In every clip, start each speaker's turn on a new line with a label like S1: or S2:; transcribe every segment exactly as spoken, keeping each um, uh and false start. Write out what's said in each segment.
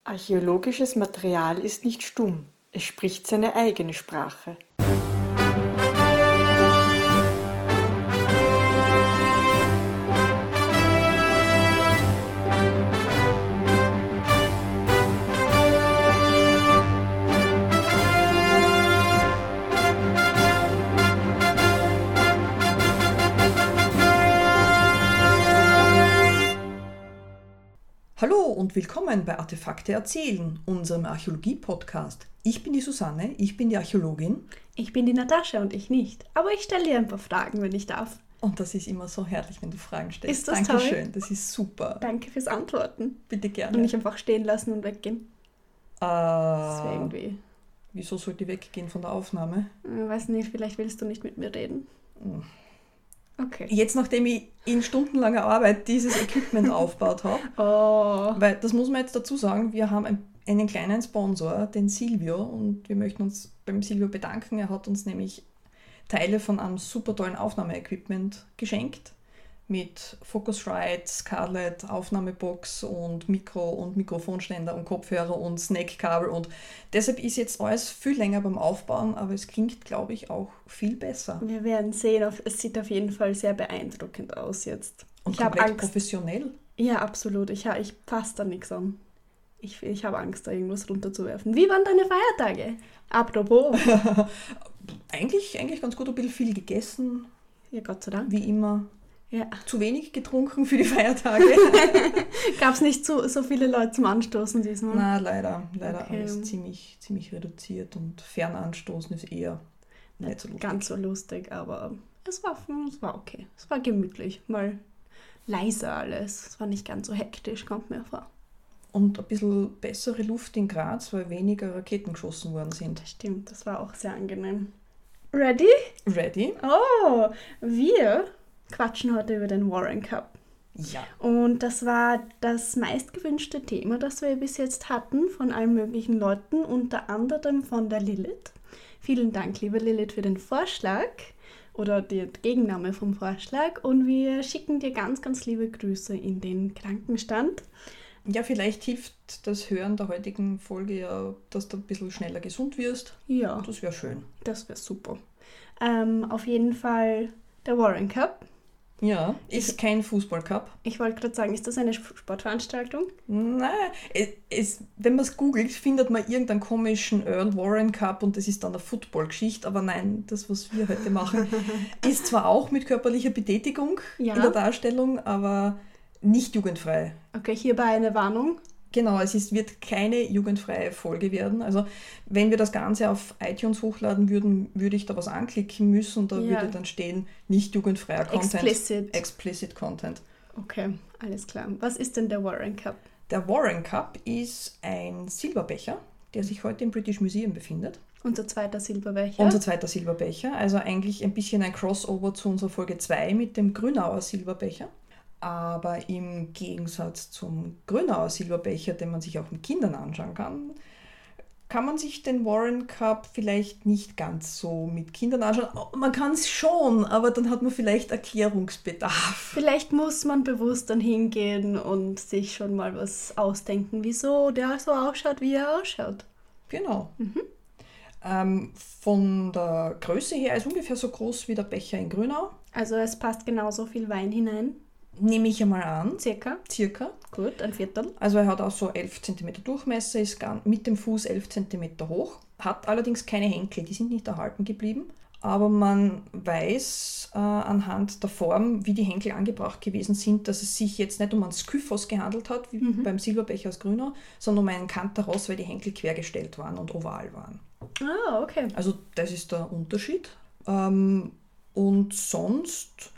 S1: Archäologisches Material ist nicht stumm, es spricht seine eigene Sprache.
S2: Hallo und willkommen bei Artefakte erzählen, unserem Archäologie-Podcast. Ich bin die Susanne, ich bin die Archäologin.
S3: Ich bin die Natascha und ich nicht. Aber ich stelle dir ein paar Fragen, wenn ich darf.
S2: Und das ist immer so herrlich, wenn du Fragen stellst.
S3: Ist das
S2: Dankeschön,
S3: toll?
S2: das ist super.
S3: Danke fürs Antworten.
S2: Bitte gerne.
S3: Und nicht einfach stehen lassen und weggehen. Das wäre
S2: Äh,
S3: irgendwie...
S2: wieso sollte ich weggehen von der Aufnahme?
S3: Ich weiß nicht, vielleicht willst du nicht mit mir reden.
S2: Hm.
S3: Okay.
S2: Jetzt, nachdem ich in stundenlanger Arbeit dieses Equipment aufgebaut habe,
S3: Oh.
S2: weil das muss man jetzt dazu sagen, wir haben ein, einen kleinen Sponsor, den Silvio, und wir möchten uns beim Silvio bedanken. Er hat uns nämlich Teile von einem super tollen Aufnahmeequipment geschenkt mit Focusrite, Scarlett, Aufnahmebox und Mikro und Mikrofonständer und Kopfhörer und Snake-Kabel, und deshalb ist jetzt alles viel länger beim Aufbauen, aber es klingt, glaube ich, auch viel besser.
S3: Wir werden sehen. auf- Es sieht auf jeden Fall sehr beeindruckend aus jetzt.
S2: Und
S3: ich habe
S2: komplett
S3: Angst.
S2: professionell.
S3: Ja, absolut. Ich, ha- ich passe da nichts an. Ich, ich habe Angst, da irgendwas runterzuwerfen. Wie waren deine Feiertage? Apropos.
S2: Eigentlich, eigentlich ganz gut, ein bisschen viel gegessen,
S3: Ja, Gott sei Dank.
S2: wie immer.
S3: Ja.
S2: Zu wenig getrunken für die Feiertage.
S3: Gab es nicht so, so viele Leute zum Anstoßen diesmal?
S2: Na, leider. Leider
S3: Okay.
S2: alles ziemlich, ziemlich reduziert, und Fernanstoßen ist eher nicht so lustig.
S3: Ganz so lustig, aber es war, es war okay. Es war gemütlich, mal leiser alles. Es war nicht ganz so hektisch, kommt mir vor.
S2: Und ein bisschen bessere Luft in Graz, weil weniger Raketen geschossen worden sind.
S3: Das stimmt, das war auch sehr angenehm. Ready?
S2: Ready?
S3: Oh, wir quatschen heute über den Warren Cup.
S2: Ja.
S3: Und das war das meistgewünschte Thema, das wir bis jetzt hatten von allen möglichen Leuten, unter anderem von der Lilith. Vielen Dank, liebe Lilith, für den Vorschlag oder den Gegenname vom Vorschlag. Und wir schicken dir ganz, ganz liebe Grüße in den Krankenstand.
S2: Ja, vielleicht hilft das Hören der heutigen Folge ja, dass du ein bisschen schneller gesund wirst.
S3: Ja,
S2: Das wäre schön.
S3: das wäre super. Ähm, auf jeden Fall der Warren Cup.
S2: Ja, ist kein Fußballcup.
S3: Ich wollte gerade sagen, ist das eine Sportveranstaltung?
S2: Nein, es, es, wenn man es googelt, findet man irgendeinen komischen Earl Warren Cup, und das ist dann eine Football-Geschichte. Aber nein, das, was wir heute machen, ist zwar auch mit körperlicher Betätigung
S3: Ja.
S2: in der Darstellung, aber nicht jugendfrei.
S3: Okay, hierbei eine Warnung.
S2: Genau, es ist, wird keine jugendfreie Folge werden. Also wenn wir das Ganze auf iTunes hochladen würden, würde ich da was anklicken müssen. Da
S3: Ja.
S2: würde dann stehen, nicht jugendfreier Content.
S3: Explicit.
S2: Explicit Content.
S3: Okay, alles klar. Was ist denn der Warren Cup?
S2: Der Warren Cup ist ein Silberbecher, der sich heute im British Museum befindet.
S3: Unser zweiter Silberbecher.
S2: Unser zweiter Silberbecher, also eigentlich ein bisschen ein Crossover zu unserer Folge zwei mit dem Grünauer Silberbecher. Aber im Gegensatz zum Grünauer Silberbecher, den man sich auch mit Kindern anschauen kann, kann man sich den Warren Cup vielleicht nicht ganz so mit Kindern anschauen. Man kann es schon, aber dann hat man vielleicht Erklärungsbedarf.
S3: Vielleicht muss man bewusst dann hingehen und sich schon mal was ausdenken, wieso der so ausschaut, wie er ausschaut.
S2: Genau. Ähm, von der Größe her ist ungefähr so groß wie der Becher in Grünau.
S3: Also es passt genauso viel Wein hinein.
S2: Nehme ich einmal an,
S3: Circa.
S2: circa.
S3: Gut, ein Viertel.
S2: Also er hat auch so elf Zentimeter Durchmesser, ist gan- mit dem Fuß elf Zentimeter hoch, hat allerdings keine Henkel, die sind nicht erhalten geblieben. Aber man weiß äh, anhand der Form, wie die Henkel angebracht gewesen sind, dass es sich jetzt nicht um einen Skyphos gehandelt hat, wie beim Silberbecher aus Grünau, sondern um einen Kantaros, weil die Henkel quergestellt waren und oval waren.
S3: Ah, okay.
S2: Also das ist der Unterschied. Ähm, und sonst,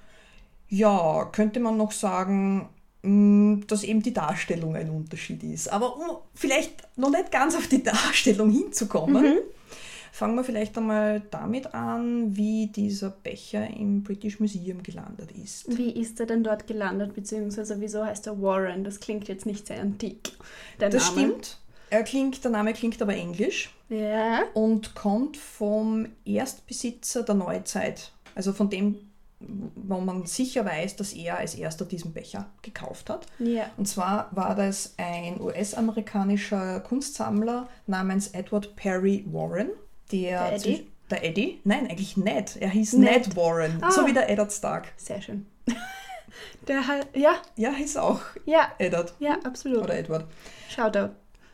S2: ja, könnte man noch sagen, mh, dass eben die Darstellung ein Unterschied ist. Aber um vielleicht noch nicht ganz auf die Darstellung hinzukommen, fangen wir vielleicht einmal damit an, wie dieser Becher im British Museum gelandet ist.
S3: Wie ist er denn dort gelandet, beziehungsweise wieso heißt er Warren? Das klingt jetzt nicht sehr antik. Der
S2: Das
S3: Name.
S2: stimmt. Er klingt, der Name klingt aber englisch
S3: Ja.
S2: und kommt vom Erstbesitzer der Neuzeit. Also von dem wo man sicher weiß, dass er als erster diesen Becher gekauft hat.
S3: Ja.
S2: Und zwar war das ein U S-amerikanischer Kunstsammler namens Edward Perry Warren. Der,
S3: Der Eddie?
S2: zwisch- der Eddie? Nein, eigentlich Ned. Er hieß
S3: Ned.
S2: Ned Warren,
S3: Ah.
S2: so wie der Eddard Stark.
S3: Sehr schön. Der halt, ja,
S2: Ja, hieß auch
S3: ja,
S2: Eddard
S3: ja, absolut.
S2: oder Edward.
S3: Shoutout.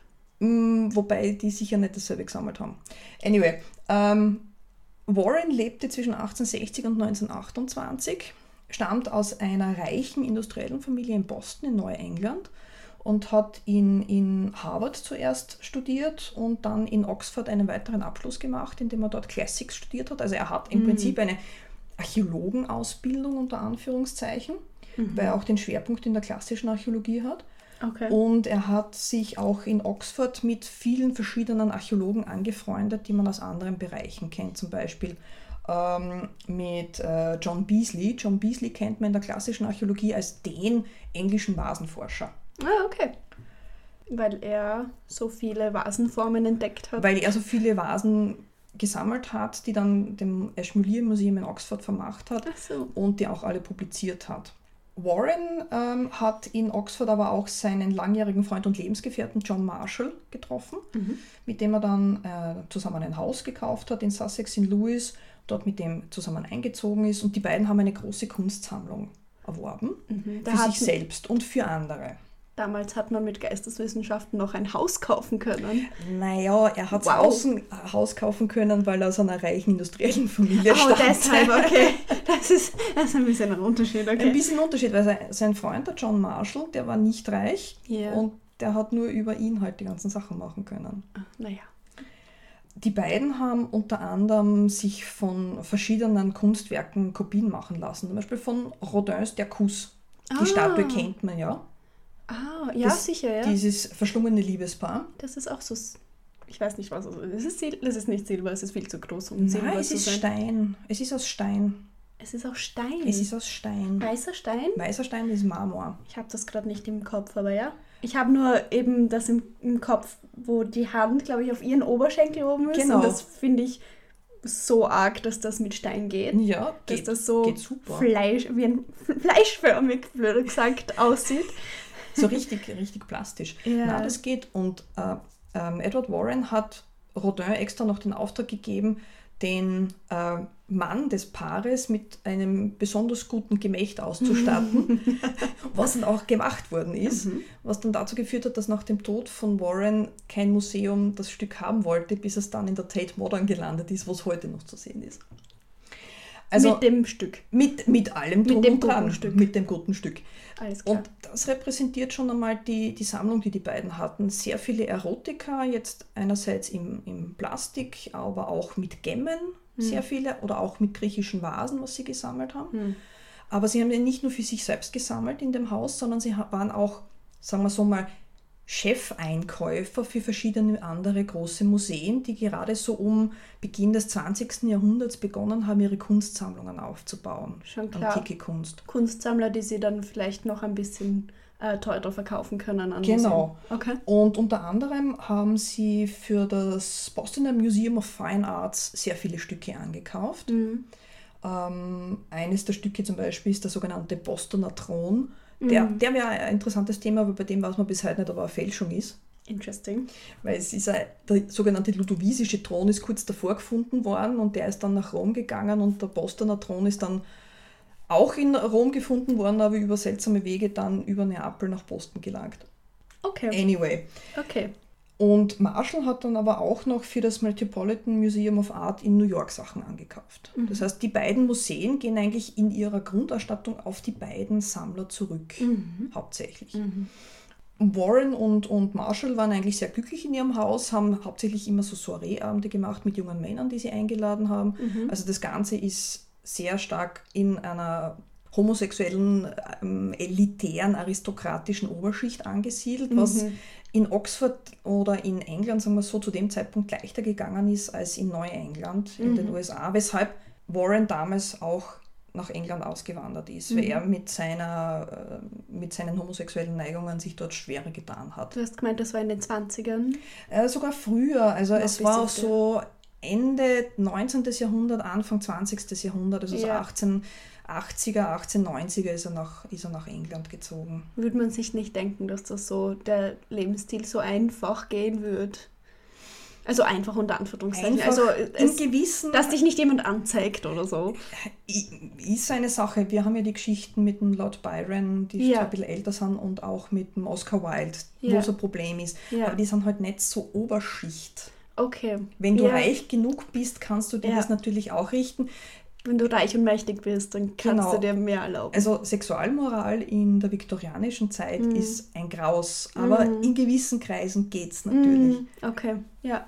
S2: Mm, Wobei die sicher nicht dasselbe gesammelt haben. Anyway, ähm, Warren lebte zwischen achtzehnhundertsechzig und neunzehnhundertachtundzwanzig, stammt aus einer reichen industriellen Familie in Boston in Neuengland und hat in, in Harvard zuerst studiert und dann in Oxford einen weiteren Abschluss gemacht, indem er dort Classics studiert hat. Also er hat im
S3: Mhm.
S2: Prinzip eine Archäologenausbildung unter Anführungszeichen,
S3: Mhm.
S2: weil er auch den Schwerpunkt in der klassischen Archäologie hat.
S3: Okay.
S2: Und er hat sich auch in Oxford mit vielen verschiedenen Archäologen angefreundet, die man aus anderen Bereichen kennt. Zum Beispiel ähm, mit äh, John Beazley. John Beazley kennt man in der klassischen Archäologie als den englischen Vasenforscher,
S3: Ah, okay. Weil er so viele Vasenformen entdeckt hat.
S2: weil er so viele Vasen gesammelt hat, die dann dem Ashmolean Museum in Oxford vermacht hat
S3: Ach so.
S2: und die auch alle publiziert hat. Warren ähm, hat in Oxford aber auch seinen langjährigen Freund und Lebensgefährten John Marshall getroffen,
S3: Mhm.
S2: mit dem er dann äh, zusammen ein Haus gekauft hat in Sussex in Lewis, dort mit dem zusammen eingezogen ist und die beiden haben eine große Kunstsammlung erworben,
S3: Mhm. Da
S2: für
S3: hat,
S2: sich selbst und für andere.
S3: damals hat man mit Geisteswissenschaften noch ein Haus kaufen können.
S2: Naja, er hat
S3: Wow.
S2: außen ein Haus kaufen können, weil er aus einer reichen industriellen Familie
S3: Oh,
S2: stammt.
S3: deshalb, okay. Das ist, das ist ein bisschen ein Unterschied, okay.
S2: Ein bisschen Unterschied, weil sein, sein Freund, der John Marshall, der war nicht reich
S3: Ja.
S2: und der hat nur über ihn halt die ganzen Sachen machen können.
S3: Naja.
S2: Die beiden haben unter anderem sich von verschiedenen Kunstwerken Kopien machen lassen. Zum Beispiel von Rodins Der Kuss. Die
S3: Ah.
S2: Statue kennt man ja.
S3: Ah, ja,
S2: Das-
S3: sicher, ja.
S2: Dieses verschlungene Liebespaar.
S3: Das ist auch so, s- ich weiß nicht, was es ist. Es ist, Sil- es ist nicht Silber, es ist viel zu groß, um Silber
S2: Nein, es
S3: zu
S2: ist
S3: sein.
S2: Stein. Es ist aus Stein.
S3: Es ist auch Stein.
S2: Es ist aus Stein.
S3: Weißer Stein?
S2: Weißer Stein ist Marmor.
S3: Ich habe das gerade nicht im Kopf, aber ja. Ich habe nur eben das im, im Kopf, wo die Hand, glaube ich, auf ihren Oberschenkel oben ist.
S2: Genau.
S3: Und das finde ich so arg, dass das mit Stein geht.
S2: Ja,
S3: Dass
S2: geht,
S3: das so
S2: geht super.
S3: Fleisch, wie ein fleischförmig, blöd gesagt, aussieht.
S2: So richtig, richtig plastisch.
S3: Ja.
S2: Na, das geht. Und äh, ähm, Edward Warren hat Rodin extra noch den Auftrag gegeben, den äh, Mann des Paares mit einem besonders guten Gemächt auszustatten, was dann auch gemacht worden ist,
S3: Mhm.
S2: was dann dazu geführt hat, dass nach dem Tod von Warren kein Museum das Stück haben wollte, bis es dann in der Tate Modern gelandet ist, was heute noch zu sehen ist. Also
S3: mit dem Stück.
S2: mit, mit allem
S3: Mit
S2: drum
S3: dem
S2: und dran,
S3: guten Stück.
S2: mit dem guten Stück.
S3: Alles klar.
S2: Und das repräsentiert schon einmal die, die Sammlung, die die beiden hatten. Sehr viele Erotika, jetzt einerseits im, im Plastik, aber auch mit Gemmen, sehr viele, oder auch mit griechischen Vasen, was sie gesammelt haben.
S3: Hm.
S2: Aber sie haben den nicht nur für sich selbst gesammelt in dem Haus, sondern sie ha- waren auch, sagen wir so mal, Chefeinkäufer für verschiedene andere große Museen, die gerade so um Beginn des zwanzigsten Jahrhunderts begonnen haben, ihre Kunstsammlungen aufzubauen.
S3: Schon klar.
S2: Antike Kunst.
S3: Kunstsammler, die sie dann vielleicht noch ein bisschen äh, teurer verkaufen können an
S2: Genau.
S3: Museen. Okay.
S2: Und unter anderem haben sie für das Bostoner Museum of Fine Arts sehr viele Stücke angekauft.
S3: Mhm.
S2: Ähm, eines der Stücke zum Beispiel ist der sogenannte Bostoner Thron. Der,
S3: Mhm.
S2: der wäre ein interessantes Thema, aber bei dem weiß man bis heute nicht, ob er eine Fälschung ist.
S3: Interesting.
S2: Weil es ist ein, der sogenannte ludovisische Thron ist kurz davor gefunden worden und der ist dann nach Rom gegangen und der Bostoner Thron ist dann auch in Rom gefunden worden, aber über seltsame Wege dann über Neapel nach Boston gelangt.
S3: Okay.
S2: Anyway.
S3: Okay.
S2: Und Marshall hat dann aber auch noch für das Metropolitan Museum of Art in New York Sachen angekauft.
S3: Mhm.
S2: Das heißt, die beiden Museen gehen eigentlich in ihrer Grundausstattung auf die beiden Sammler zurück,
S3: Mhm.
S2: hauptsächlich.
S3: Mhm.
S2: Warren und, und Marshall waren eigentlich sehr glücklich in ihrem Haus, haben hauptsächlich immer so Soiree-Abende gemacht mit jungen Männern, die sie eingeladen haben.
S3: Mhm.
S2: Also das Ganze ist sehr stark in einer homosexuellen, ähm, elitären, aristokratischen Oberschicht angesiedelt, was
S3: Mhm.
S2: in Oxford oder in England, sagen wir so, zu dem Zeitpunkt leichter gegangen ist als in Neuengland in
S3: Mhm.
S2: den U S A, weshalb Warren damals auch nach England ausgewandert ist, weil
S3: Mhm.
S2: er mit, seiner, äh, mit seinen homosexuellen Neigungen sich dort schwerer getan hat.
S3: Du hast gemeint, das war in den zwanzigern.
S2: Äh, sogar früher, also
S3: Noch
S2: es war auch
S3: bisschen
S2: so Ende neunzehnten. Jahrhundert, Anfang zwanzigsten. Jahrhundert, also so
S3: Ja.
S2: achtzehnhundertachtziger, achtzehnhundertneunziger ist er nach, ist er nach England gezogen.
S3: Würde man sich nicht denken, dass das so der Lebensstil so einfach gehen wird. Also einfach unter Anführungszeichen.
S2: Einfach
S3: Also
S2: in
S3: es,
S2: gewissen...
S3: dass dich nicht jemand anzeigt oder so.
S2: Ist so eine Sache. Wir haben ja die Geschichten mit dem Lord Byron, die
S3: Ja.
S2: ein bisschen älter sind, und auch mit dem Oscar Wilde,
S3: Ja.
S2: wo so ein Problem ist.
S3: Ja.
S2: Aber die sind halt nicht so Oberschicht.
S3: Okay.
S2: Wenn du
S3: Ja.
S2: reich genug bist, kannst du dir
S3: Ja.
S2: das natürlich auch richten.
S3: Wenn du reich und mächtig bist, dann kannst
S2: Genau.
S3: du dir mehr erlauben.
S2: Also Sexualmoral in der viktorianischen Zeit
S3: Mhm.
S2: ist ein Graus, aber
S3: Mhm.
S2: in gewissen Kreisen geht es natürlich.
S3: Mm, okay, ja.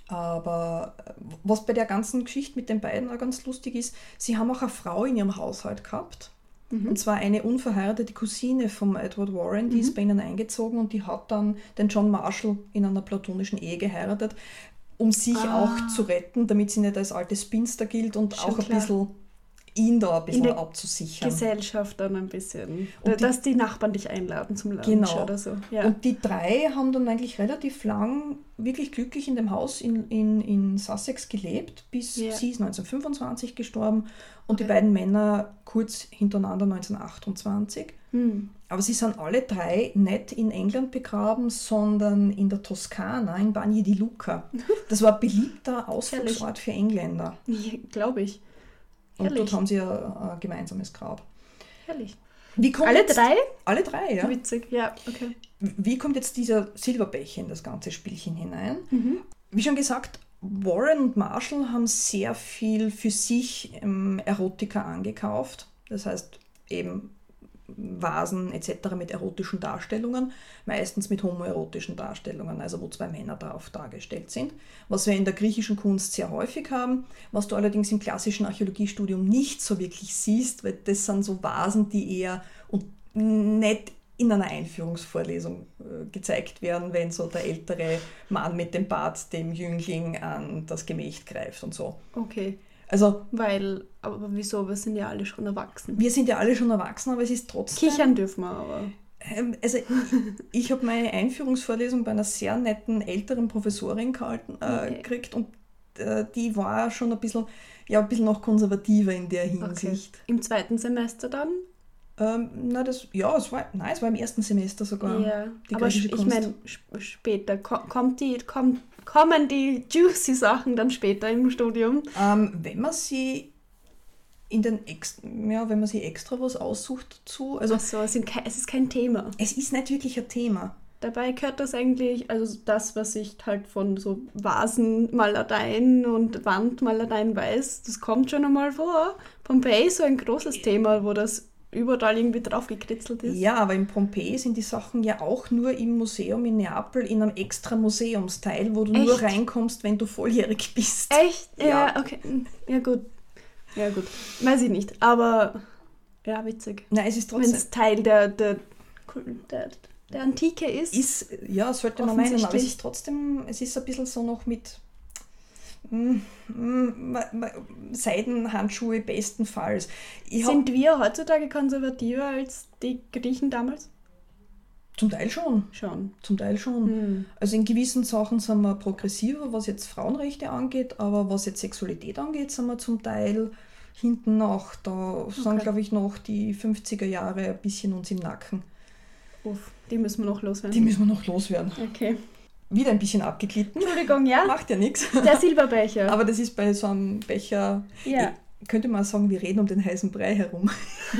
S2: Aber äh, was bei der ganzen Geschichte mit den beiden auch ganz lustig ist, sie haben auch eine Frau in ihrem Haushalt gehabt.
S3: Mhm.
S2: Und zwar eine unverheiratete Cousine von Edward Warren, die
S3: Mhm.
S2: ist bei ihnen eingezogen und die hat dann den John Marshall in einer platonischen Ehe geheiratet, um sich
S3: Ah.
S2: auch zu retten, damit sie nicht als alte Spinster gilt und
S3: Schon
S2: auch ein
S3: klar.
S2: bisschen ihn da ein bisschen
S3: der
S2: abzusichern.
S3: Gesellschaft dann ein bisschen.
S2: Und die-
S3: dass die Nachbarn dich einladen zum Lunch
S2: Genau.
S3: oder so. Ja.
S2: Und die drei haben dann eigentlich relativ lang wirklich glücklich in dem Haus in, in, in Sussex gelebt, bis
S3: Ja.
S2: sie ist neunzehnhundertfünfundzwanzig gestorben und
S3: Okay.
S2: die beiden Männer kurz hintereinander neunzehnhundertachtundzwanzig.
S3: Hm.
S2: Aber sie sind alle drei nicht in England begraben, sondern in der Toskana, in Bagni di Lucca. Das war ein beliebter Ausflugsort für Engländer.
S3: Ja, glaube ich.
S2: Und
S3: Herrlich.
S2: dort haben sie ein, ein gemeinsames Grab.
S3: Herrlich.
S2: Wie kommt
S3: Alle
S2: jetzt,
S3: drei?
S2: Alle drei, ja.
S3: Witzig, ja, okay.
S2: Wie kommt jetzt dieser Silberbecher in das ganze Spielchen hinein?
S3: Mhm.
S2: Wie schon gesagt, Warren und Marshall haben sehr viel für sich ähm, Erotika angekauft. Das heißt eben Vasen et cetera mit erotischen Darstellungen, meistens mit homoerotischen Darstellungen, also wo zwei Männer drauf dargestellt sind. Was wir in der griechischen Kunst sehr häufig haben, was du allerdings im klassischen Archäologiestudium nicht so wirklich siehst, weil das sind so Vasen, die eher und nicht in einer Einführungsvorlesung äh, gezeigt werden, wenn so der ältere Mann mit dem Bart dem Jüngling an das Gemächt greift und so.
S3: Okay.
S2: Also
S3: Weil, aber wieso? Wir sind ja alle schon erwachsen.
S2: wir sind ja alle schon erwachsen, aber es ist trotzdem...
S3: Kichern dürfen wir aber.
S2: Ähm, Also ich, ich habe meine Einführungsvorlesung bei einer sehr netten älteren Professorin gehalten, äh,
S3: Okay.
S2: gekriegt und äh, die war schon ein bisschen, ja, ein bisschen noch konservativer in der
S3: Okay.
S2: Hinsicht.
S3: Im zweiten Semester dann?
S2: Ähm, na, das, ja, es war, nein, es war im ersten Semester sogar.
S3: Ja.
S2: die
S3: Aber
S2: griechische
S3: ich
S2: Kunst.
S3: meine, sp- später ko- kommt die, kommt, kommen die juicy Sachen dann später im Studium.
S2: Ähm, wenn man sie in den Ex ja, wenn man sie extra was aussucht dazu, also
S3: Also es, sind kei- es ist kein Thema.
S2: es ist nicht wirklich ein Thema.
S3: Dabei gehört das eigentlich, also das, was ich halt von so Vasenmalereien und Wandmalereien weiß, das kommt schon einmal vor. Pompeii ist so ein großes Thema, wo das überall irgendwie drauf gekritzelt ist.
S2: Ja, aber in Pompeji sind die Sachen ja auch nur im Museum in Neapel in einem extra Museumsteil, wo du
S3: Echt?
S2: nur reinkommst, wenn du volljährig bist.
S3: Echt? Ja,
S2: Ja.
S3: okay. Ja, gut. Ja, gut. Weiß ich nicht, aber ja, witzig.
S2: Nein, es ist
S3: Wenn
S2: trotzdem...
S3: es Teil der, der, der, der Antike ist.
S2: Ist, ja, sollte man meinen, aber es
S3: Offensichtlich.
S2: ist trotzdem, es ist ein bisschen so noch mit mm, mm, ma- ma- Seidenhandschuhe bestenfalls. Ich hab,
S3: Sind wir heutzutage konservativer als die Griechen damals?
S2: zum Teil schon,
S3: Schon.
S2: zum Teil schon.
S3: Hm.
S2: Also in gewissen Sachen sind wir progressiver, was jetzt Frauenrechte angeht, aber was jetzt Sexualität angeht, sind wir zum Teil hinten nach. Da sind,
S3: Okay.
S2: glaube ich, noch die fünfziger Jahre ein bisschen uns im Nacken.
S3: Uff, die müssen wir noch loswerden.
S2: Die müssen wir noch loswerden.
S3: Okay.
S2: Wieder ein bisschen abgeglitten.
S3: Entschuldigung, ja?
S2: Macht ja nichts.
S3: Der Silberbecher.
S2: Aber das ist bei so einem Becher,
S3: ja.
S2: ich, könnte man sagen, wir reden um den heißen Brei herum.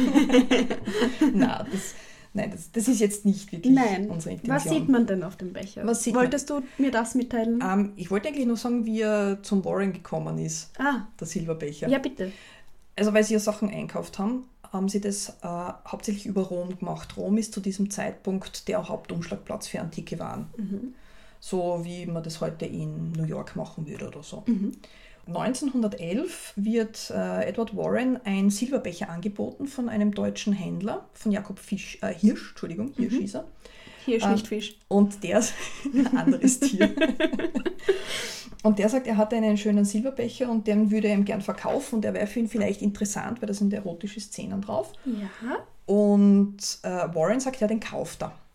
S2: Nein, das, nein das, das ist jetzt nicht wirklich
S3: Nein.
S2: unsere Intention.
S3: Was sieht man denn auf dem Becher?
S2: Was sieht man?
S3: Wolltest du mir das mitteilen?
S2: Ähm, ich wollte eigentlich nur sagen, wie er zum Warren gekommen ist,
S3: ah,
S2: der Silberbecher.
S3: ja bitte.
S2: Also weil sie ja Sachen einkauft haben, haben sie das äh, hauptsächlich über Rom gemacht. Rom ist zu diesem Zeitpunkt der Hauptumschlagplatz für antike Waren.
S3: Mhm.
S2: So wie man das heute in New York machen würde oder so.
S3: Mhm.
S2: neunzehnhundertelf wird äh, Edward Warren ein Silberbecher angeboten von einem deutschen Händler, von Jakob Fisch, äh, Hirsch, Entschuldigung, Hirsch
S3: Mhm.
S2: hieß er.
S3: Hier ist
S2: Ah.
S3: nicht Fisch.
S2: Und der, ein anderes Tier. Und der sagt, er hatte einen schönen Silberbecher und den würde er ihm gern verkaufen und der wäre für ihn vielleicht interessant, weil da sind erotische Szenen drauf.
S3: Ja.
S2: Und äh, Warren sagt, ja, den kauft er.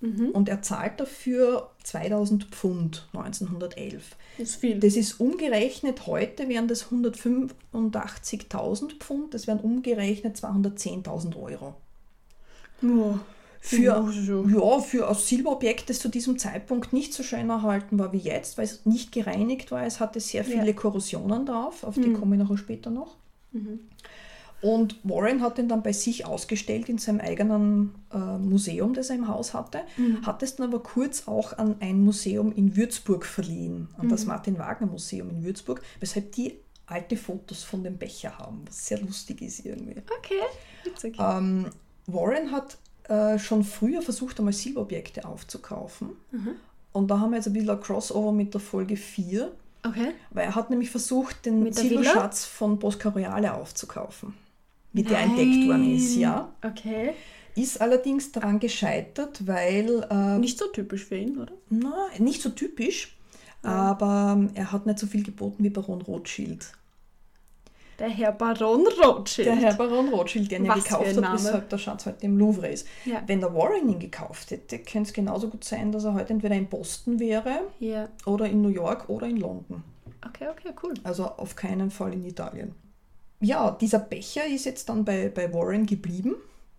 S3: Mhm.
S2: und er zahlt dafür zweitausend Pfund neunzehnhundertelf.
S3: Das ist viel.
S2: Das ist umgerechnet, heute wären das hundertfünfundachtzigtausend Pfund, das wären umgerechnet zweihundertzehntausend Euro.
S3: Oh.
S2: Für,
S3: so.
S2: ja, für ein Silberobjekt, das zu diesem Zeitpunkt nicht so schön erhalten war wie jetzt, weil es nicht gereinigt war. Es hatte sehr viele
S3: Ja.
S2: Korrosionen drauf, auf die
S3: Mhm.
S2: komme ich nachher später noch.
S3: Mhm.
S2: Und Warren hat ihn dann bei sich ausgestellt in seinem eigenen äh, Museum, das er im Haus hatte,
S3: Mhm.
S2: hat es dann aber kurz auch an ein Museum in Würzburg verliehen, an das
S3: Mhm.
S2: Martin-Wagner-Museum in Würzburg, weshalb die alte Fotos von dem Becher haben, was sehr lustig ist irgendwie.
S3: Okay, witzig.
S2: Ähm, Warren hat äh, schon früher versucht, einmal Silberobjekte aufzukaufen.
S3: Mhm.
S2: Und da haben wir jetzt ein bisschen ein Crossover mit der Folge vier,
S3: Okay.
S2: weil er hat nämlich versucht, den
S3: Mit der
S2: Silberschatz von Bosco Reale aufzukaufen, wie der
S3: Nein.
S2: entdeckt worden ist, ja.
S3: Okay.
S2: Ist allerdings daran gescheitert, weil, äh,
S3: Nicht so typisch für ihn, oder?
S2: na, nicht so typisch, aber er hat nicht so viel geboten wie Baron Rothschild.
S3: Der Herr Baron Rothschild.
S2: Der Herr Baron Rothschild, der ihn ja
S3: Was für
S2: gekauft
S3: ein
S2: hat,
S3: Name.
S2: weshalb der Schatz heute im Louvre ist.
S3: Ja.
S2: Wenn der Warren ihn gekauft hätte, könnte es genauso gut sein, dass er heute entweder in Boston wäre
S3: Ja.
S2: oder in New York oder in London.
S3: Okay, okay, cool.
S2: Also auf keinen Fall in Italien. Ja, dieser Becher ist jetzt dann bei, bei Warren geblieben.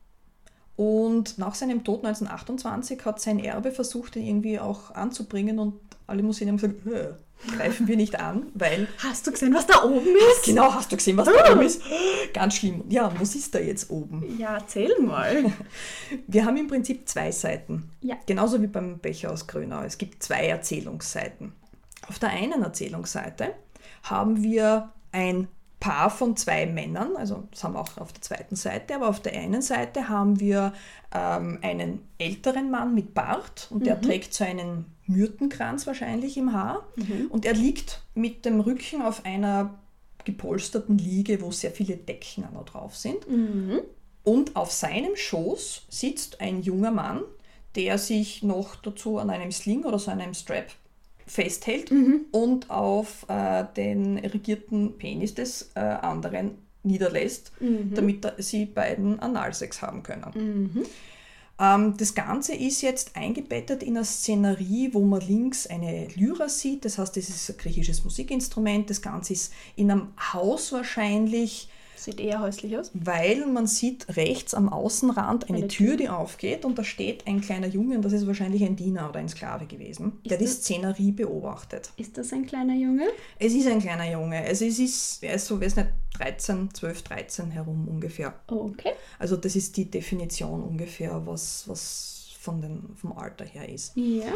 S2: Und nach seinem Tod neunzehnhundertachtundzwanzig hat sein Erbe versucht, ihn irgendwie auch anzubringen und alle Museen haben gesagt, "Hö, greifen wir nicht an, weil,
S3: Hast du gesehen, was da oben ist?
S2: genau, hast du gesehen, was da oben ist? Ganz schlimm. Ja, was ist da jetzt oben?
S3: Ja, erzähl mal.
S2: Wir haben im Prinzip zwei Seiten.
S3: Ja.
S2: Genauso wie beim Becher aus Grönau. Es gibt zwei Erzählungsseiten. Auf der einen Erzählungsseite haben wir ein Paar von zwei Männern, also das haben wir auch auf der zweiten Seite, aber auf der einen Seite haben wir ähm, einen älteren Mann mit Bart und der trägt so einen Myrtenkranz wahrscheinlich im Haar und er liegt mit dem Rücken auf einer gepolsterten Liege, wo sehr viele Decken auch noch drauf sind.
S3: Mhm.
S2: Und auf seinem Schoß sitzt ein junger Mann, der sich noch dazu an einem Sling oder so einem Strap festhält und auf äh, den erigierten Penis des äh, anderen niederlässt, damit da, sie beiden Analsex haben können.
S3: Mhm.
S2: Ähm, das Ganze ist jetzt eingebettet in eine Szenerie, wo man links eine Lyra sieht, das heißt, das ist ein griechisches Musikinstrument, das Ganze ist in einem Haus wahrscheinlich,
S3: Sieht eher häuslich aus.
S2: weil man sieht rechts am Außenrand eine,
S3: Eine
S2: Tür,
S3: Tür.
S2: die aufgeht und da steht ein kleiner Junge und das ist wahrscheinlich ein Diener oder ein Sklave gewesen,
S3: Ist
S2: der die
S3: das-
S2: Szenerie beobachtet.
S3: Ist das ein kleiner Junge?
S2: Es ist ein kleiner Junge, also es ist, er ist so, weiß nicht, dreizehn, zwölf, dreizehn herum ungefähr.
S3: Oh, okay.
S2: Also das ist die Definition ungefähr, was, was von den, vom Alter her ist.
S3: Ja.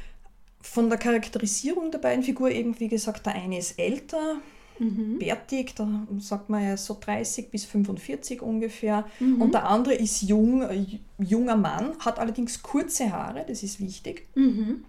S2: Von der Charakterisierung der beiden Figuren eben, wie gesagt, der eine ist älter,
S3: Mhm.
S2: bärtig, da sagt man ja so dreißig bis fünfundvierzig ungefähr.
S3: Mhm.
S2: Und der andere ist jung, ein junger Mann, hat allerdings kurze Haare, das ist wichtig,
S3: Mhm.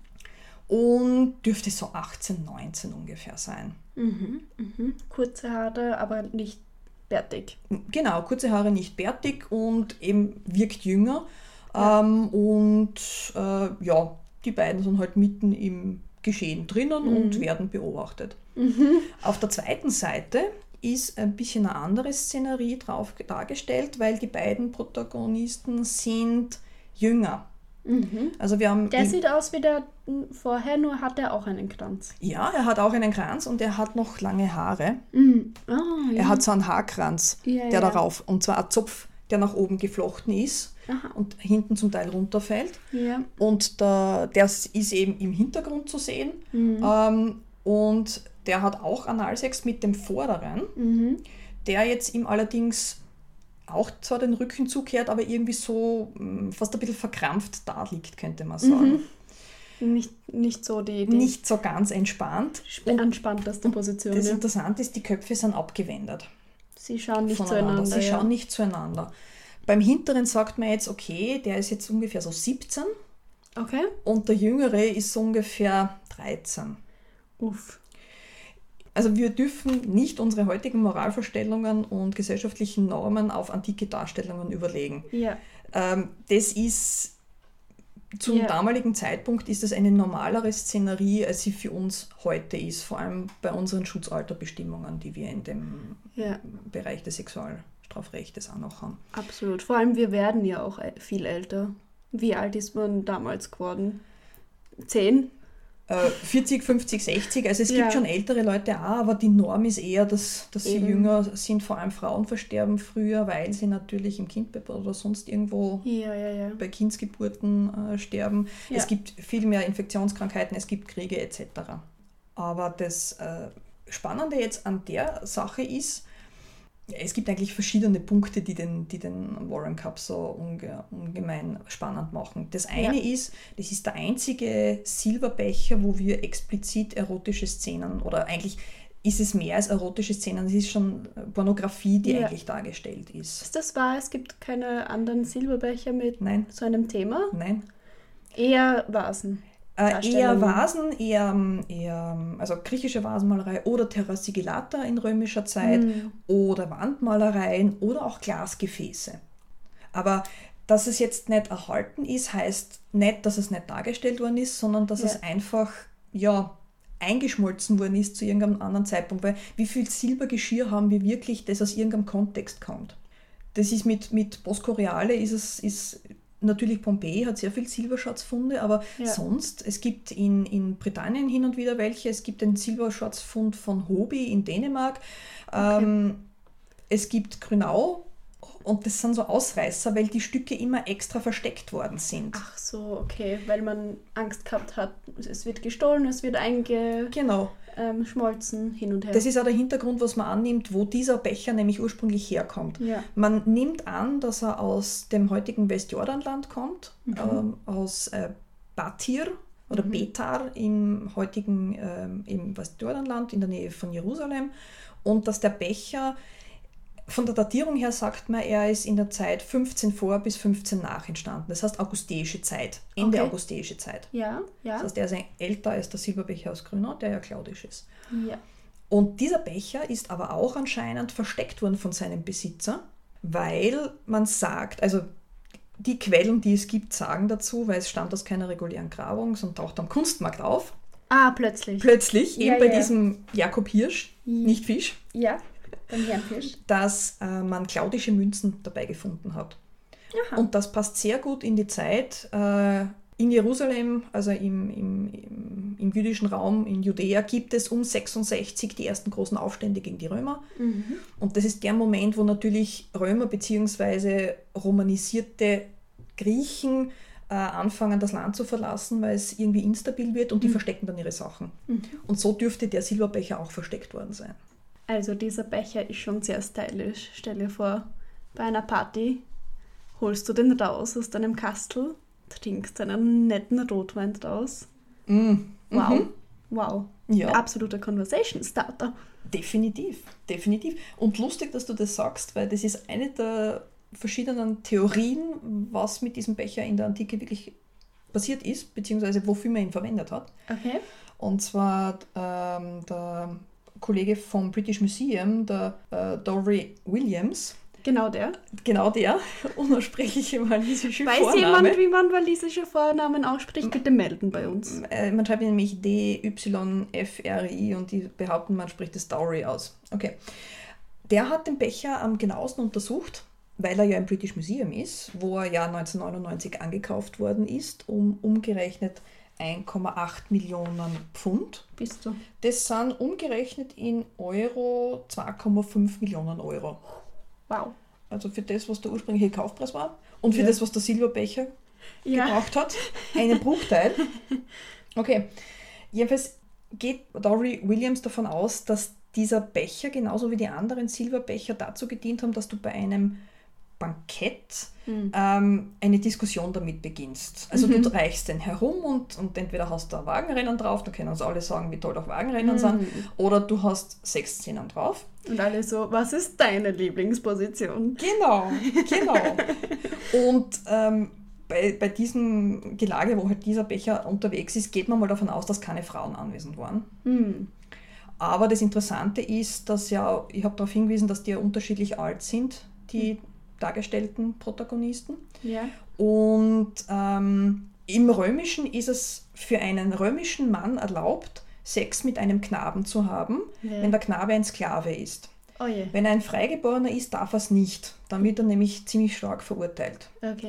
S2: und dürfte so achtzehn, neunzehn ungefähr sein.
S3: Mhm. Mhm. Kurze Haare, aber nicht bärtig.
S2: Genau, kurze Haare, nicht bärtig und eben wirkt jünger. Ähm, und äh, ja, die beiden sind halt mitten im Geschehen drinnen und werden beobachtet. Auf der zweiten Seite ist ein bisschen eine andere Szenerie drauf dargestellt, weil die beiden Protagonisten sind jünger.
S3: Mhm.
S2: Also wir haben
S3: Der
S2: ihn-
S3: sieht aus wie der m, vorher, nur hat er auch einen Kranz.
S2: ja, er hat auch einen Kranz und er hat noch lange Haare.
S3: Mhm. Ah, ja.
S2: Er hat so einen Haarkranz,
S3: Ja,
S2: der
S3: ja.
S2: darauf, und zwar ein Zopf, der nach oben geflochten ist
S3: Aha.
S2: und hinten zum Teil runterfällt.
S3: Ja.
S2: Und der, der ist eben im Hintergrund zu sehen.
S3: Mhm.
S2: Ähm, und der hat auch Analsex mit dem Vorderen,
S3: Mhm.
S2: der jetzt ihm allerdings auch zwar den Rücken zukehrt, aber irgendwie so mh, fast ein bisschen verkrampft da liegt, könnte man sagen.
S3: Nicht, nicht so die, die
S2: Nicht so ganz entspannt.
S3: sp- anspannteste Position.
S2: Das
S3: Ja.
S2: Interessante ist, die Köpfe sind abgewendet
S3: Sie schauen nicht
S2: voneinander.
S3: zueinander.
S2: Sie
S3: ja.
S2: schauen nicht zueinander. Beim Hinteren sagt man jetzt, okay, der ist jetzt ungefähr so siebzehn
S3: Okay.
S2: und der Jüngere ist so ungefähr dreizehn.
S3: Uff.
S2: Also wir dürfen nicht unsere heutigen Moralvorstellungen und gesellschaftlichen Normen auf antike Darstellungen überlegen.
S3: Ja.
S2: Ähm, das ist, zum
S3: Ja.
S2: damaligen Zeitpunkt ist es eine normalere Szenerie, als sie für uns heute ist, vor allem bei unseren Schutzalterbestimmungen, die wir in dem
S3: Ja,
S2: Bereich des Sexualstrafrechtes auch noch haben.
S3: absolut. Vor allem, wir werden ja auch ä- viel älter. Wie alt ist man damals geworden? Zehn?
S2: Äh, vierzig, fünfzig, sechzig, also es
S3: Ja.
S2: gibt schon ältere Leute auch, aber die Norm ist eher, dass, dass sie
S3: Eben.
S2: jünger sind. Vor allem Frauen versterben früher, weil sie natürlich im Kindbett oder sonst irgendwo
S3: Ja, ja, ja.
S2: bei Kindsgeburten äh, sterben.
S3: Ja.
S2: Es gibt viel mehr Infektionskrankheiten, es gibt Kriege et cetera. Aber das äh, Spannende jetzt an der Sache ist, es gibt eigentlich verschiedene Punkte, die den, die den Warren Cup so unge, ungemein spannend machen. Das eine
S3: Ja.
S2: ist, das ist der einzige Silberbecher, wo wir explizit erotische Szenen, oder eigentlich ist es mehr als erotische Szenen, es ist schon Pornografie, die
S3: Ja.
S2: eigentlich dargestellt ist.
S3: Ist das wahr? Es gibt keine anderen Silberbecher mit
S2: Nein,
S3: so einem Thema?
S2: nein.
S3: Eher Vasen.
S2: Äh, eher
S3: Darstellungen.
S2: Vasen, eher, eher also griechische Vasenmalerei oder Terra Sigillata in römischer Zeit
S3: Mm.
S2: oder Wandmalereien oder auch Glasgefäße. Aber dass es jetzt nicht erhalten ist, heißt nicht, dass es nicht dargestellt worden ist, sondern dass
S3: Ja.
S2: es einfach ja, eingeschmolzen worden ist zu irgendeinem anderen Zeitpunkt. Weil wie viel Silbergeschirr haben wir wirklich, das aus irgendeinem Kontext kommt? Das ist mit, mit Boskoreale, ist es ist natürlich Pompeji hat sehr viel Silberschatzfunde, aber
S3: Ja.
S2: sonst, es gibt in, in Britannien hin und wieder welche, es gibt den Silberschatzfund von Hoby in Dänemark, ähm, es gibt Grünau und das sind so Ausreißer, weil die Stücke immer extra versteckt worden sind.
S3: Ach so, okay. Weil man Angst gehabt hat, es wird gestohlen, es wird
S2: Genau.
S3: eingeschmolzen, hin und her.
S2: Das ist auch der Hintergrund, was man annimmt, wo dieser Becher nämlich ursprünglich herkommt.
S3: Ja.
S2: Man nimmt an, dass er aus dem heutigen Westjordanland kommt,
S3: Mhm.
S2: ähm, aus äh, Batir oder
S3: Mhm.
S2: Betar im heutigen ähm, im Westjordanland in der Nähe von Jerusalem, und dass der Becher, von der Datierung her sagt man, er ist in der Zeit fünfzehn vor bis fünfzehn nach entstanden. Das heißt augusteische Zeit, Ende
S3: Okay.
S2: augusteische Zeit.
S3: Ja, ja.
S2: Das heißt, er ist älter als der Silberbecher aus Grünau, der ja klaudisch ist.
S3: ja.
S2: Und dieser Becher ist aber auch anscheinend versteckt worden von seinem Besitzer, weil man sagt, also die Quellen, die es gibt, sagen dazu, weil es stammt aus keiner regulären Grabung, sondern taucht am Kunstmarkt auf.
S3: Ah, plötzlich.
S2: Plötzlich,
S3: Ja,
S2: eben bei
S3: ja.
S2: diesem Jakob Hirsch,
S3: Ja.
S2: nicht Fisch,
S3: Ja, beim Herrn Fisch.
S2: dass äh, man klaudische Münzen dabei gefunden hat.
S3: Aha.
S2: Und das passt sehr gut in die Zeit. Äh, in Jerusalem, also im, im, im, im jüdischen Raum, in Judäa, gibt es um sechsundsechzig die ersten großen Aufstände gegen die Römer.
S3: Mhm.
S2: Und das ist der Moment, wo natürlich Römer bzw. romanisierte Griechen äh, anfangen, das Land zu verlassen, weil es irgendwie instabil wird, und die
S3: Mhm.
S2: verstecken dann ihre Sachen.
S3: Mhm.
S2: Und so dürfte der Silberbecher auch versteckt worden sein.
S3: Also dieser Becher ist schon sehr stylisch. Stell dir vor, bei einer Party holst du den raus aus deinem Kastel, trinkst einen netten Rotwein draus.
S2: Mm.
S3: Wow.
S2: Mhm.
S3: Wow.
S2: Ja.
S3: Absoluter Conversation Starter.
S2: Definitiv, definitiv. Und lustig, dass du das sagst, weil das ist eine der verschiedenen Theorien, was mit diesem Becher in der Antike wirklich passiert ist, beziehungsweise wofür man ihn verwendet hat.
S3: Okay.
S2: Und zwar ähm, der Kollege vom British Museum, der äh, Dory Williams,
S3: Genau der.
S2: genau der, unaussprechliche walisische
S3: Weiß
S2: Vorname.
S3: jemand, wie man walisische Vornamen ausspricht? Bitte melden bei uns.
S2: Äh, Man schreibt ihn nämlich D Y F R I und die behaupten, man spricht das Dowry aus. Okay. Der hat den Becher am genauesten untersucht, weil er ja im British Museum ist, wo er ja neunzehnhundertneunundneunzig angekauft worden ist, um umgerechnet eins Komma acht Millionen Pfund.
S3: Bist du?
S2: Das sind umgerechnet in Euro zwei Komma fünf Millionen Euro.
S3: Wow.
S2: Also für das, was der ursprüngliche Kaufpreis war und für
S3: Ja.
S2: das, was der Silberbecher
S3: Ja.
S2: gebraucht hat, einen Bruchteil. Okay, jedenfalls geht Dory Williams davon aus, dass dieser Becher genauso wie die anderen Silberbecher dazu gedient haben, dass du bei einem Bankett
S3: Mhm.
S2: ähm, eine Diskussion damit beginnst. Also
S3: Mhm.
S2: du reichst den herum und, und entweder hast du ein Wagenrennen drauf, da können uns alle sagen, wie toll auch Wagenrennen
S3: Mhm.
S2: sind, oder du hast Sexszenen drauf.
S3: Und alle so, was ist deine Lieblingsposition?
S2: Genau, genau. Und ähm, bei, bei diesem Gelage, wo halt dieser Becher unterwegs ist, geht man mal davon aus, dass keine Frauen anwesend waren.
S3: Mhm.
S2: Aber das Interessante ist, dass ja, ich habe darauf hingewiesen, dass die ja unterschiedlich alt sind, die dargestellten Protagonisten.
S3: Ja.
S2: Und ähm, im Römischen ist es für einen römischen Mann erlaubt, Sex mit einem Knaben zu haben,
S3: Ja.
S2: wenn der Knabe ein Sklave ist.
S3: Oh je.
S2: Wenn er ein Freigeborener ist, darf er es nicht. Dann wird er nämlich ziemlich stark verurteilt.
S3: Okay.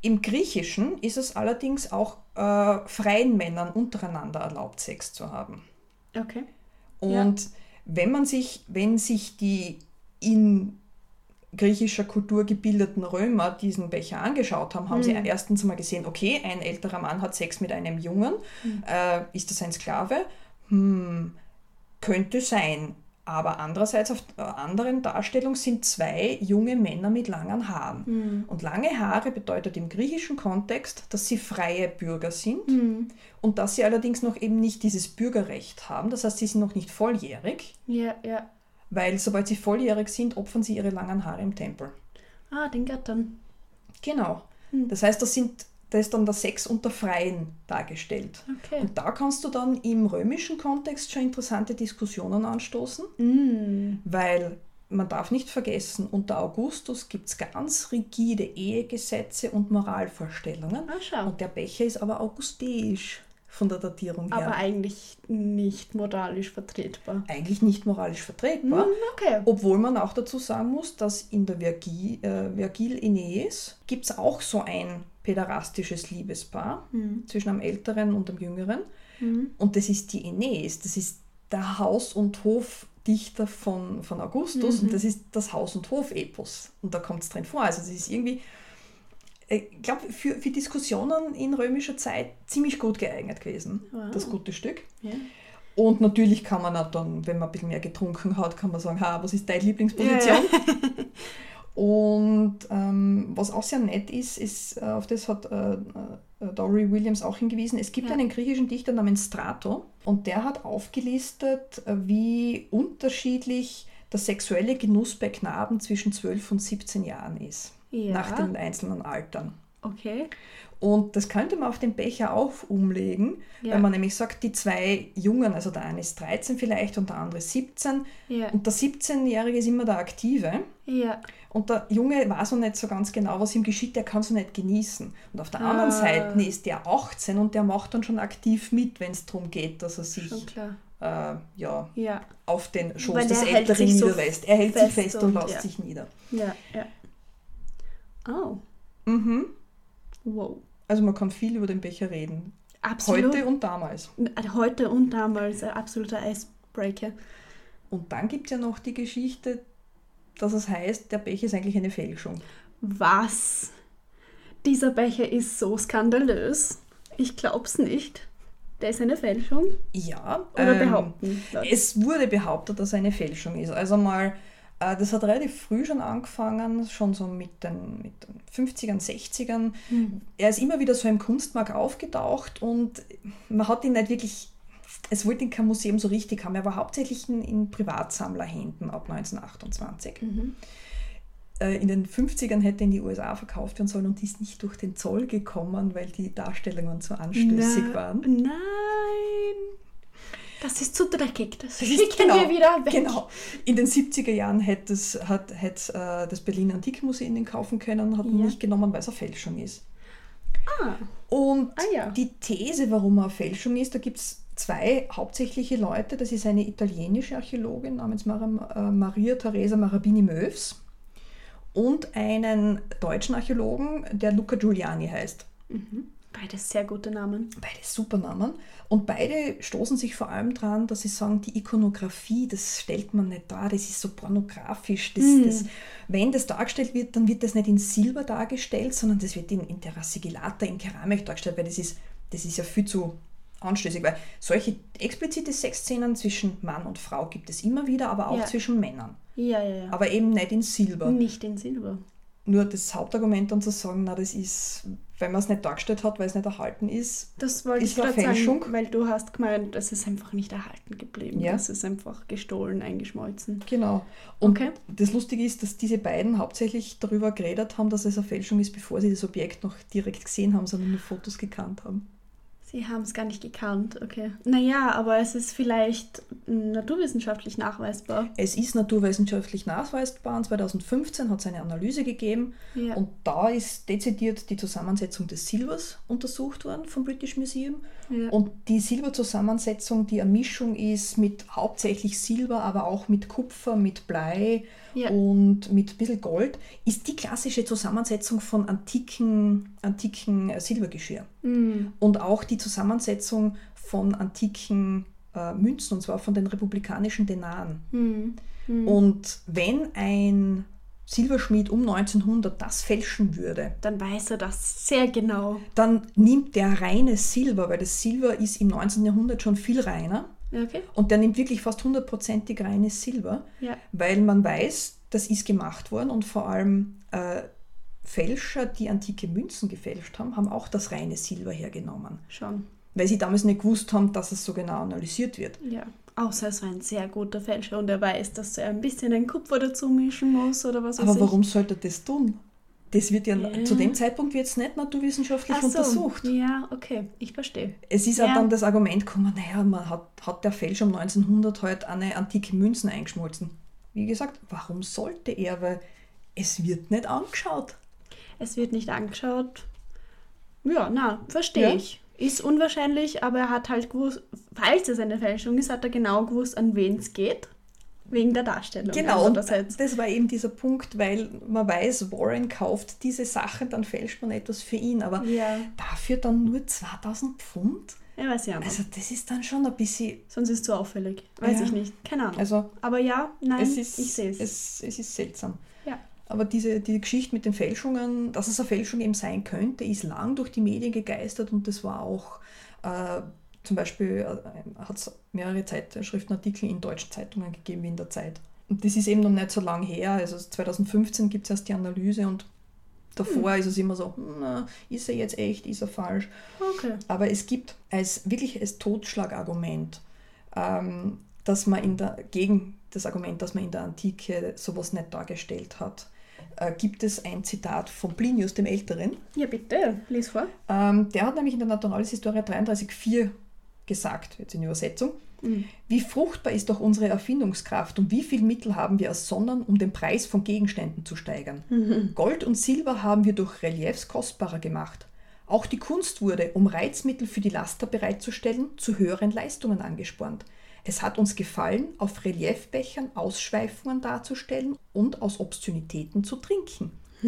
S2: Im Griechischen ist es allerdings auch äh, freien Männern untereinander erlaubt, Sex zu haben.
S3: Okay.
S2: Und
S3: Ja.
S2: wenn man sich, wenn sich die in griechischer Kultur gebildeten Römer diesen Becher angeschaut haben, haben
S3: Mhm.
S2: sie erstens mal gesehen, okay, ein älterer Mann hat Sex mit einem Jungen.
S3: Mhm.
S2: Äh, ist das ein Sklave? Hm, könnte sein. Aber andererseits auf der anderen Darstellung sind zwei junge Männer mit langen Haaren.
S3: Mhm.
S2: Und lange Haare bedeutet im griechischen Kontext, dass sie freie Bürger sind
S3: Mhm.
S2: und dass sie allerdings noch eben nicht dieses Bürgerrecht haben. Das heißt, sie sind noch nicht volljährig,
S3: Ja, ja.
S2: weil sobald sie volljährig sind, opfern sie ihre langen Haare im Tempel.
S3: Ah, den Göttern.
S2: Genau.
S3: Mhm.
S2: Das heißt, das, sind, da ist dann der Sex unter Freien dargestellt.
S3: Okay.
S2: Und da kannst du dann im römischen Kontext schon interessante Diskussionen anstoßen,
S3: Mhm.
S2: weil man darf nicht vergessen, unter Augustus gibt es ganz rigide Ehegesetze und Moralvorstellungen.
S3: Ah, schau.
S2: Und der Becher ist aber augusteisch von der Datierung her.
S3: Aber eigentlich nicht moralisch vertretbar.
S2: Eigentlich nicht moralisch vertretbar.
S3: Mhm, okay.
S2: Obwohl man auch dazu sagen muss, dass in der Vergil, äh, Vergil Aeneis gibt es auch so ein päderastisches Liebespaar
S3: Mhm.
S2: zwischen einem Älteren und einem Jüngeren.
S3: Mhm.
S2: Und das ist die Aeneis. Das ist der Haus- und Hofdichter von, von Augustus.
S3: Mhm.
S2: Und das ist das Haus- und Hof-Epos. Und da kommt es drin vor. Also das ist irgendwie, ich glaube, für, für Diskussionen in römischer Zeit ziemlich gut geeignet gewesen,
S3: Wow.
S2: das gute Stück.
S3: Ja.
S2: Und natürlich kann man auch dann, wenn man ein bisschen mehr getrunken hat, kann man sagen, ha, was ist deine Lieblingsposition?
S3: Ja,
S2: Und ähm, was auch sehr nett ist, ist, äh, auf das hat äh, äh, Dory Williams auch hingewiesen, es gibt
S3: Ja.
S2: einen griechischen Dichter namens Strato und der hat aufgelistet, äh, wie unterschiedlich der sexuelle Genuss bei Knaben zwischen zwölf und siebzehn Jahren ist,
S3: Ja.
S2: nach den einzelnen Altern.
S3: Okay.
S2: Und das könnte man auf den Becher auch umlegen,
S3: Ja.
S2: wenn man nämlich sagt, die zwei Jungen, also der eine ist dreizehn vielleicht und der andere siebzehn,
S3: Ja.
S2: und der siebzehnjährige ist immer der Aktive.
S3: Ja.
S2: Und der Junge weiß noch nicht so ganz genau, was ihm geschieht, der kann es nicht genießen. Und auf der
S3: Ah.
S2: anderen Seite ist der achtzehn und der macht dann schon aktiv mit, wenn es darum geht, dass er sich
S3: Schon klar.
S2: äh, ja,
S3: Ja.
S2: auf den Schoß
S3: Weil
S2: des
S3: er hält
S2: Älteren
S3: sich so
S2: niederlässt. Er hält
S3: fest
S2: sich fest und,
S3: und
S2: lässt
S3: ja.
S2: sich nieder.
S3: Ja. Ja. Oh.
S2: Mhm.
S3: Wow.
S2: Also man kann viel über den Becher reden.
S3: Absolut.
S2: Heute und damals.
S3: Heute und damals ein absoluter Icebreaker.
S2: Und dann gibt es ja noch die Geschichte, dass es heißt, der Becher ist eigentlich eine Fälschung.
S3: Was? Dieser Becher ist so skandalös. Ich glaub's nicht. Der ist eine Fälschung?
S2: Ja.
S3: Oder
S2: ähm,
S3: behaupten? Leute?
S2: Es wurde behauptet, dass er eine Fälschung ist. Also mal, äh, das hat relativ früh schon angefangen, schon so mit den, mit den fünfzigern, sechzigern.
S3: Hm.
S2: Er ist immer wieder so im Kunstmarkt aufgetaucht und man hat ihn nicht wirklich, es wollte ihn kein Museum so richtig haben, er war hauptsächlich in, in Privatsammlerhänden ab neunzehnhundertachtundzwanzig.
S3: Mhm.
S2: Äh, in den fünfzigern hätte er in die U S A verkauft werden sollen und die ist nicht durch den Zoll gekommen, weil die Darstellungen zu anstößig
S3: Na-
S2: waren.
S3: Nein. Das ist zu dreckig. Das
S2: Das
S3: schicken
S2: ist- genau,
S3: wir wieder weg.
S2: Genau. In den siebziger Jahren hätte es, hat, hätte, äh, das Berliner Antikmuseum ihn kaufen können, hat ihn
S3: Ja.
S2: nicht genommen, weil es eine Fälschung ist.
S3: Ah,
S2: Und
S3: Ah, ja.
S2: die These, warum er eine Fälschung ist, da gibt es zwei hauptsächliche Leute. Das ist eine italienische Archäologin namens Mar- äh, Maria Teresa Marabini-Moews und einen deutschen Archäologen, der Luca Giuliani heißt.
S3: mhm. Beides sehr gute Namen.
S2: Beide Supernamen. Und beide stoßen sich vor allem dran, dass sie sagen, die Ikonografie, das stellt man nicht dar, das ist so pornografisch. Das,
S3: Mm.
S2: das, wenn das dargestellt wird, dann wird das nicht in Silber dargestellt, sondern das wird in, in Terra Sigillata, in Keramik dargestellt, weil das ist, das ist ja viel zu anstößig. Weil solche explizite Sexszenen zwischen Mann und Frau gibt es immer wieder, aber auch
S3: Ja.
S2: zwischen Männern.
S3: Ja, ja, ja.
S2: Aber eben nicht in Silber.
S3: Nicht in Silber.
S2: Nur das Hauptargument dann zu sagen, na, das ist, wenn man es nicht dargestellt hat, weil es nicht erhalten ist,
S3: Das wollte
S2: Ist
S3: ich
S2: eine
S3: gerade sagen,
S2: Fälschung?
S3: weil du hast gemeint, das ist einfach nicht erhalten geblieben.
S2: Ja.
S3: Das ist einfach gestohlen, eingeschmolzen.
S2: genau. Und
S3: Okay.
S2: das Lustige ist, dass diese beiden hauptsächlich darüber geredet haben, dass es eine Fälschung ist, bevor sie das Objekt noch direkt gesehen haben, sondern nur Fotos gekannt haben.
S3: Sie haben es gar nicht gekannt, okay. Naja, aber es ist vielleicht naturwissenschaftlich nachweisbar.
S2: Es ist naturwissenschaftlich nachweisbar und zweitausendfünfzehn hat es eine Analyse gegeben
S3: Ja.
S2: und da ist dezidiert die Zusammensetzung des Silbers untersucht worden vom British Museum.
S3: Ja.
S2: Und die Silberzusammensetzung, die eine Mischung ist mit hauptsächlich Silber, aber auch mit Kupfer, mit Blei
S3: Ja.
S2: und mit ein bisschen Gold, ist die klassische Zusammensetzung von antiken, antiken äh, Silbergeschirr.
S3: Mhm.
S2: Und auch die Zusammensetzung von antiken äh, Münzen, und zwar von den republikanischen Denaren.
S3: Mhm. Mhm.
S2: Und wenn ein Silberschmied um neunzehnhundert das fälschen würde,
S3: Dann weiß er das sehr genau.
S2: dann nimmt der reines Silber, weil das Silber ist im neunzehnten Jahrhundert schon viel reiner,
S3: Okay.
S2: und der nimmt wirklich fast hundertprozentig reines Silber,
S3: Ja.
S2: weil man weiß, das ist gemacht worden und vor allem äh, Fälscher, die antike Münzen gefälscht haben, haben auch das reine Silber hergenommen,
S3: Schon.
S2: weil sie damals nicht gewusst haben, dass es so genau analysiert wird.
S3: Ja. Außer es war ein sehr guter Fälscher und er weiß, dass er ein bisschen ein Kupfer dazu mischen muss oder was weiß
S2: Aber
S3: ich.
S2: warum sollte er das tun? Das wird ja,
S3: Ja.
S2: zu dem Zeitpunkt wird es nicht naturwissenschaftlich
S3: Ach so.
S2: untersucht.
S3: Ja, okay. Ich verstehe.
S2: Es ist
S3: Ja.
S2: auch dann das Argument gekommen, naja, man hat, hat der Fälscher um neunzehnhundert halt eine antike Münzen eingeschmolzen. Wie gesagt, warum sollte er? Weil es wird nicht angeschaut.
S3: Es wird nicht angeschaut. Ja, na, verstehe
S2: Ja.
S3: ich. Ist unwahrscheinlich, aber er hat halt gewusst, falls es eine Fälschung ist, hat er genau gewusst, an wen es geht. Wegen der Darstellung.
S2: Genau, und
S3: einerseits.
S2: das war eben dieser Punkt, weil man weiß, Warren kauft diese Sachen, dann fälscht man etwas für ihn, aber
S3: Ja,
S2: dafür dann nur zweitausend Pfund?
S3: ich weiß ja nicht.
S2: Also das ist dann schon ein bisschen,
S3: Sonst ist es zu auffällig. Weiß
S2: Ja.
S3: ich nicht. Keine Ahnung.
S2: also
S3: aber ja, nein,
S2: es ist,
S3: ich sehe es.
S2: es, es ist seltsam.
S3: Ja.
S2: Aber diese die Geschichte mit den Fälschungen, dass es eine Fälschung eben sein könnte, ist lang durch die Medien gegeistert und das war auch äh, zum Beispiel äh, hat es mehrere Zeitschriftenartikel in deutschen Zeitungen gegeben wie in der Zeit. Und das ist eben noch nicht so lange her, also zweitausendfünfzehn gibt es erst die Analyse und davor ist es immer so, hm, na, ist er jetzt echt, ist er falsch?
S3: Okay.
S2: Aber es gibt als wirklich als Totschlagargument, ähm, dass man in der, gegen das Argument, dass man in der Antike sowas nicht dargestellt hat, äh, gibt es ein Zitat von Plinius dem Älteren.
S3: Ja, bitte, lies vor.
S2: Ähm, der hat nämlich in der Naturalis Historia dreiunddreißig Komma vier gesagt, jetzt in Übersetzung,
S3: Mhm.
S2: wie fruchtbar ist doch unsere Erfindungskraft und wie viel Mittel haben wir ersonnen, um den Preis von Gegenständen zu steigern. Gold und Silber haben wir durch Reliefs kostbarer gemacht. Auch die Kunst wurde, um Reizmittel für die Laster bereitzustellen, zu höheren Leistungen angespornt. Es hat uns gefallen, auf Reliefbechern Ausschweifungen darzustellen und aus Obszönitäten zu trinken.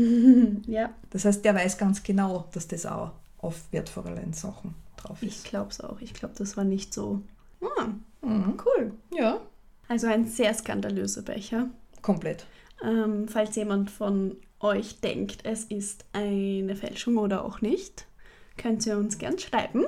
S3: Ja,
S2: Das heißt, der weiß ganz genau, dass das auch auf wertvollen Sachen drauf
S3: ich
S2: ist.
S3: glaube es auch. Ich glaube, das war nicht so. Ah,
S2: Mhm.
S3: cool.
S2: Ja,
S3: Also ein sehr skandalöser Becher.
S2: komplett.
S3: Ähm, falls jemand von euch denkt, es ist eine Fälschung oder auch nicht, könnt ihr uns gern schreiben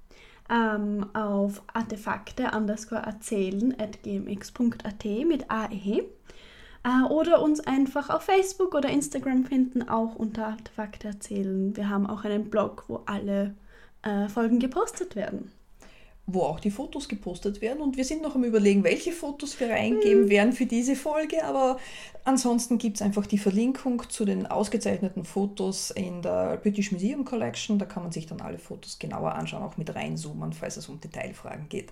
S3: ähm, auf artefakte underscore erzählen at gmx.at mit A E äh, oder uns einfach auf Facebook oder Instagram finden, auch unter Artefakte erzählen. Wir haben auch einen Blog, wo alle äh, Folgen gepostet werden.
S2: Wo auch die Fotos gepostet werden. Und wir sind noch am Überlegen, welche Fotos wir reingeben werden für diese Folge. Aber ansonsten gibt es einfach die Verlinkung zu den ausgezeichneten Fotos in der British Museum Collection. Da kann man sich dann alle Fotos genauer anschauen, auch mit reinzoomen, falls es um Detailfragen geht.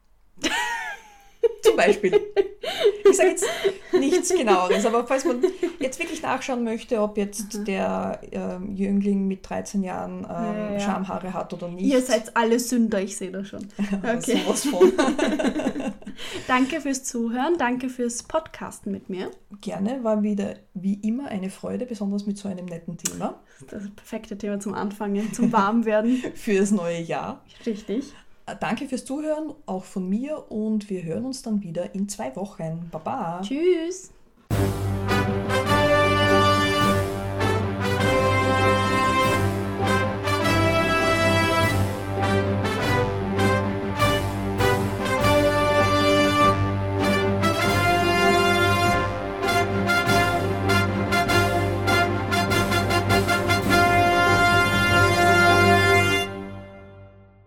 S2: Zum Beispiel. Ich sage jetzt nichts Genaueres, aber falls man jetzt wirklich nachschauen möchte, ob jetzt
S3: Mhm.
S2: der ähm, Jüngling mit dreizehn Jahren ähm,
S3: Ja, ja.
S2: Schamhaare hat oder nicht.
S3: Ihr seid alle Sünder, ich sehe das schon. Okay.
S2: Sowas von.
S3: Danke fürs Zuhören, danke fürs Podcasten mit mir.
S2: Gerne, war wieder wie immer eine Freude, besonders mit so einem netten Thema
S3: Das ist das perfekte Thema zum Anfangen, zum Warmwerden.
S2: für das neue Jahr.
S3: Richtig.
S2: Danke fürs Zuhören, auch von mir, und wir hören uns dann wieder in zwei Wochen. Baba!
S3: Tschüss.